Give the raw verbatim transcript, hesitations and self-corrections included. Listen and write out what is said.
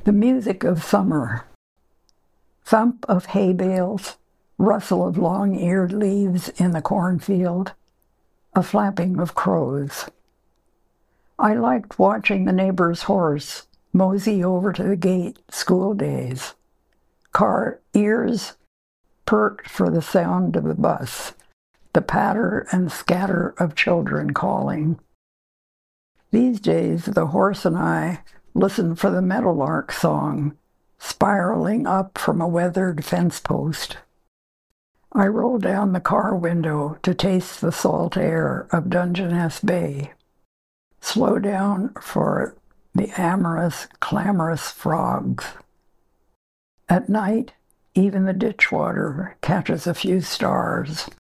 The music of summer. Thump of hay bales, rustle of long-eared leaves in the cornfield, a flapping of crows. I liked watching the neighbor's horse mosey over to the gate school days. Car ears perked for the sound of the bus, the patter and scatter of children calling. These days, the horse and I listen for the meadowlark song, spiraling up from a weathered fence post. I roll down the car window to taste the salt air of Dungeness Bay, slow down for the amorous, clamorous frogs. At night, even the ditch water catches a few stars.